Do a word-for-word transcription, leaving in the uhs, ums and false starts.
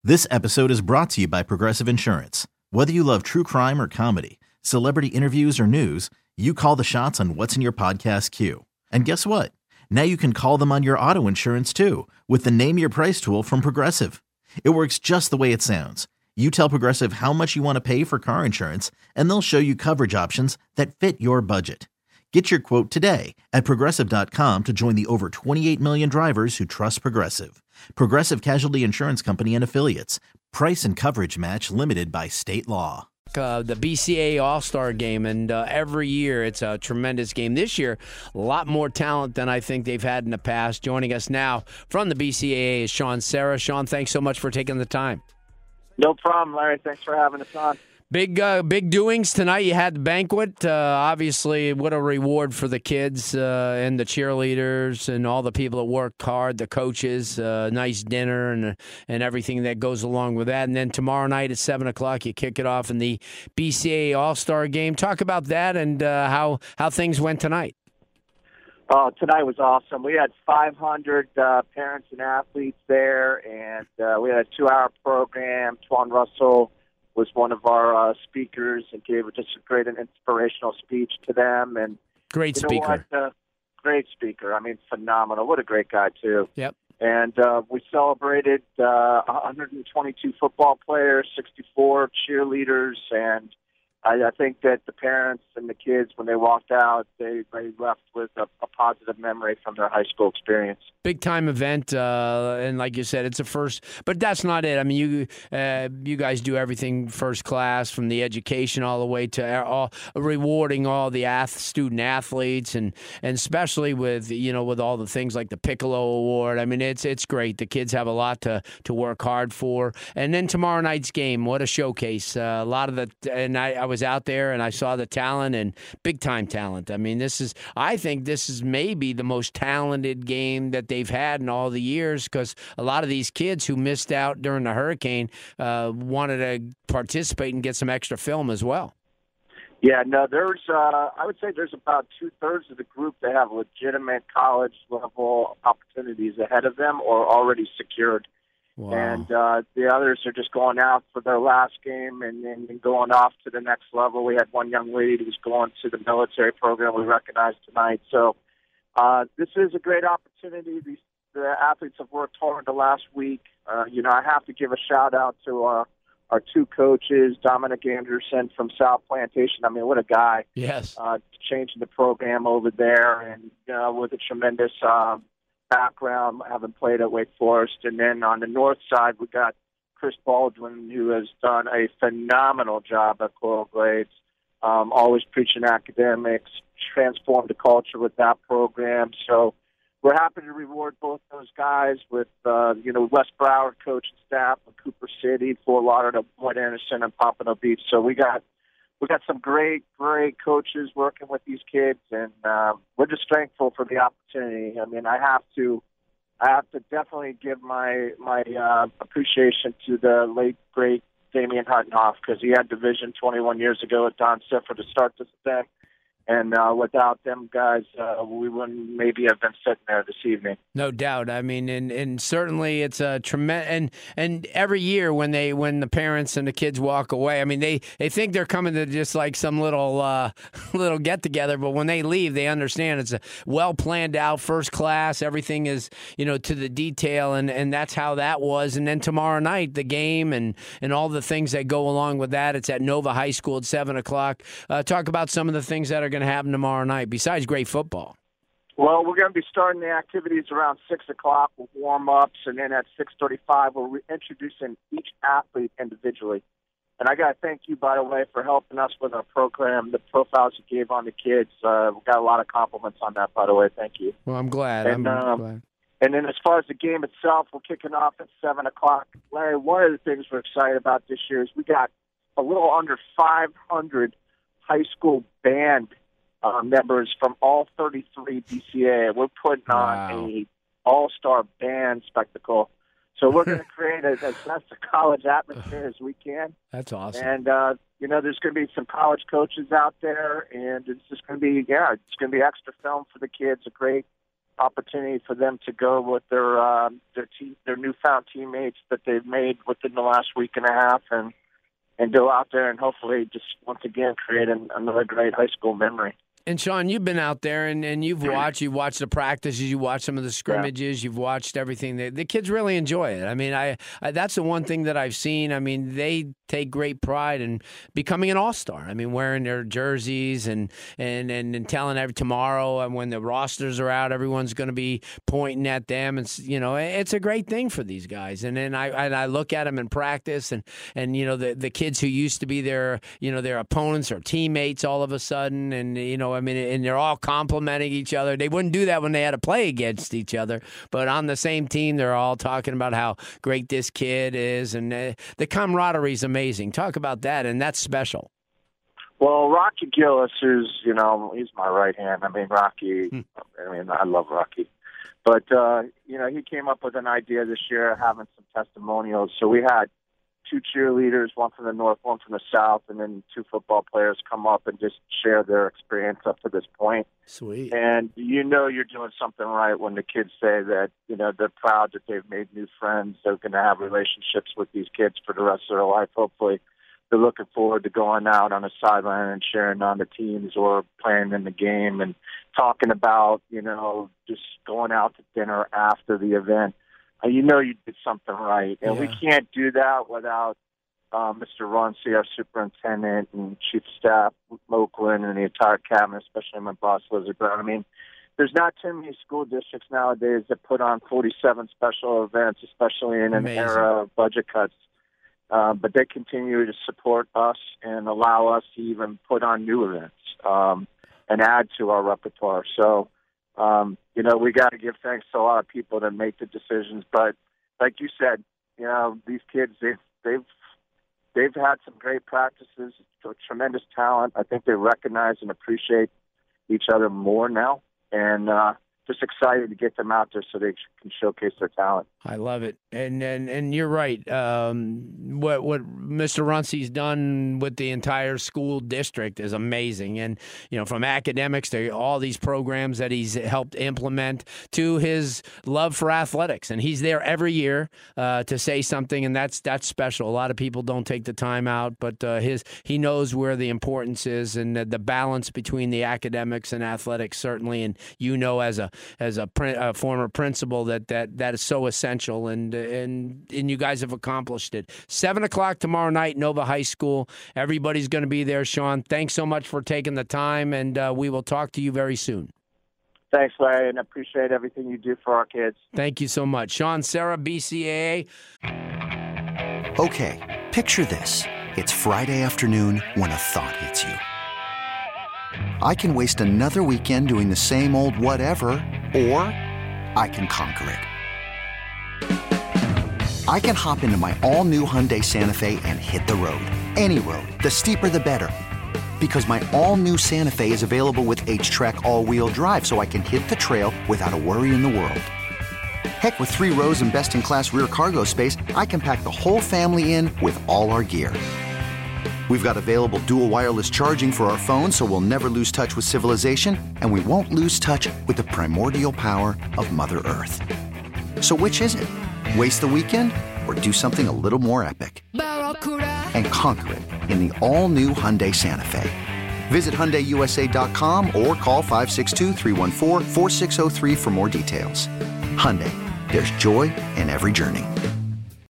This episode is brought to you by Progressive Insurance. Whether you love true crime or comedy, celebrity interviews or news, you call the shots on what's in your podcast queue. And guess what? Now you can call them on your auto insurance too with the Name Your Price tool from Progressive. It works just the way it sounds. You tell Progressive how much you want to pay for car insurance, and they'll show you coverage options that fit your budget. Get your quote today at Progressive dot com to join the over twenty-eight million drivers who trust Progressive. Progressive Casualty Insurance Company and Affiliates. Price and coverage match limited by state law. Uh, the B C A A All-Star Game, and uh, every year it's a tremendous game. This year, a lot more talent than I think they've had in the past. Joining us now from the B C A A is Sean Serra. Sean, thanks so much for taking the time. No problem, Larry. Thanks for having us on. Big uh, big doings tonight. You had the banquet. Uh, obviously, what a reward for the kids uh, and the cheerleaders and all the people that worked hard, the coaches, uh, nice dinner and and everything that goes along with that. And then tomorrow night at seven o'clock, you kick it off in the B C A A All-Star Game. Talk about that and uh, how, how things went tonight. Oh, tonight was awesome. We had five hundred uh, parents and athletes there, and uh, we had a two-hour program. Twan Russell was one of our uh, speakers and gave just a great and inspirational speech to them. And great you know speaker. What? Uh, great speaker. I mean, phenomenal. What a great guy, too. Yep. And uh, we celebrated uh, one hundred twenty-two football players, sixty-four cheerleaders, and I, I think that the parents and the kids, when they walked out, they, they left with a, a positive memory from their high school experience. Big time event, uh, and like you said, it's a first. But that's not it. I mean, you uh, you guys do everything first class, from the education all the way to all, rewarding all the ath- student athletes, and, and especially with you know with all the things like the Piccolo Award. I mean, it's it's great. The kids have a lot to, to work hard for. And then tomorrow night's game, what a showcase! Uh, a lot of the and I, I was out there and I saw the talent, and big time talent. I mean, this is I think this is maybe the most talented game that they've had in all the years, because a lot of these kids who missed out during the hurricane uh, wanted to participate and get some extra film as well. Yeah, no, there's, uh, I would say there's about two-thirds of the group that have legitimate college-level opportunities ahead of them or already secured. Wow. And uh, the others are just going out for their last game and, and, and going off to the next level. We had one young lady who's going to the military program we recognized tonight. So uh, this is a great opportunity. These the athletes have worked hard the last week. Uh, you know, I have to give a shout-out to our, our two coaches, Dominic Anderson from South Plantation. I mean, what a guy. Yes. Uh, changing the program over there, and you know, with a tremendous um, background, having played at Wake Forest. And then on the north side, we got Chris Baldwin, who has done a phenomenal job at Coral Glades, um, always preaching academics, transformed the culture with that program. So we're happy to reward both those guys with, uh, you know, Wes Brower, coach and staff of Cooper City, Fort Lauderdale, Point Anderson, and Pompano Beach. So we got we got some great, great coaches working with these kids, and uh, we're just thankful for the opportunity. I mean, I have to, I have to definitely give my my uh, appreciation to the late great Damian Huttenhoff, because he had Division twenty-one years ago at Don Siffer to start this event. And uh, without them guys, uh, we wouldn't maybe have been sitting there this evening. No doubt. I mean, and, and certainly it's a tremendous. And and every year when they when the parents and the kids walk away, I mean, they, they think they're coming to just like some little uh, little get together, but when they leave, they understand it's a well planned out, first class. Everything is you know to the detail, and, and that's how that was. And then tomorrow night, the game and and all the things that go along with that. It's at Nova High School at seven o'clock. Uh, talk about some of the things that are going to happen tomorrow night besides great football. Well, we're going to be starting the activities around six o'clock with warm-ups, and then at six thirty-five we're re- introducing each athlete individually. And I got to thank you, by the way, for helping us with our program, the profiles you gave on the kids. Uh, we got a lot of compliments on that, by the way. Thank you. Well, I'm glad. And, I'm um, glad. And then as far as the game itself, we're kicking off at seven o'clock. Larry, one of the things we're excited about this year is we got a little under five hundred high school band uh, members from all thirty-three B C A. We're putting Wow. on a all-star band spectacle. So we're going to create as, as best a college atmosphere as we can. That's awesome. And, uh, you know, there's going to be some college coaches out there, and it's just going to be, yeah, it's going to be extra film for the kids, a great opportunity for them to go with their uh, their te- their newfound teammates that they've made within the last week and a half, and and go out there and hopefully just once again create an, another great high school memory. And, Sean, you've been out there, and, and you've watched. You watched the practices. You watched some of the scrimmages. Yeah. You've watched everything. The, the kids really enjoy it. I mean, I, I that's the one thing that I've seen. I mean, they take great pride in becoming an all-star. I mean, wearing their jerseys and and, and, and telling every tomorrow and when the rosters are out, everyone's going to be pointing at them. And, you know, it's a great thing for these guys. And then I and I look at them in practice, and, and you know, the, the kids who used to be their, you know, their opponents or teammates all of a sudden, and, you know, I mean, and they're all complimenting each other. They wouldn't do that when they had to play against each other, but on the same team, they're all talking about how great this kid is, and uh, the camaraderie is amazing. Talk about that, and that's special. Well, Rocky Gillis, who's, you know, he's my right hand. I mean, Rocky, hmm. I mean, I love Rocky. But, uh, you know, he came up with an idea this year, having some testimonials. So we had two cheerleaders, one from the north, one from the south, and then two football players come up and just share their experience up to this point. Sweet. And you know you're doing something right when the kids say that, you know, they're proud that they've made new friends. They're going to have relationships with these kids for the rest of their life, hopefully. They're looking forward to going out on the sideline and cheering on the teams or playing in the game and talking about, you know, just going out to dinner after the event. Uh, you know you did something right. And yeah. we can't do that without uh, Mister Runcie, our superintendent, and chief of staff, Oakland, and the entire cabinet, especially my boss, Lizzie Brown. I mean, there's not too many school districts nowadays that put on forty-seven special events, especially in Amazing. an era of budget cuts. Uh, but they continue to support us and allow us to even put on new events um, and add to our repertoire. So, Um, you know, we got to give thanks to a lot of people that make the decisions. But like you said, you know, these kids, they've, they've, they've had some great practices, tremendous talent. I think they recognize and appreciate each other more now. And uh, just excited to get them out there so they can showcase their talent. I love it, and and and you're right. Um, what what Mister Runcie's done with the entire school district is amazing, and you know, from academics to all these programs that he's helped implement to his love for athletics, and he's there every year uh, to say something, and that's that's special. A lot of people don't take the time out, but uh, his he knows where the importance is and the, the balance between the academics and athletics certainly, and you know, as a as a, a former principal that that that is so essential. And and and you guys have accomplished it. Seven o'clock tomorrow night, Nova High School. Everybody's going to be there. Sean, thanks so much for taking the time, and uh, we will talk to you very soon. Thanks, Larry, and appreciate everything you do for our kids. Thank you so much, Sean Serra, B C A A. Okay, picture this: it's Friday afternoon when a thought hits you. I can waste another weekend doing the same old whatever, or I can conquer it. I can hop into my all-new Hyundai Santa Fe and hit the road. Any road. The steeper, the better. Because my all-new Santa Fe is available with H-Track all-wheel drive, so I can hit the trail without a worry in the world. Heck, with three rows and best-in-class rear cargo space, I can pack the whole family in with all our gear. We've got available dual wireless charging for our phones, so we'll never lose touch with civilization, and we won't lose touch with the primordial power of Mother Earth. So which is it? Waste the weekend or do something a little more epic? And conquer it in the all-new Hyundai Santa Fe. Visit Hyundai U S A dot com or call five six two, three one four, four six zero three for more details. Hyundai, there's joy in every journey.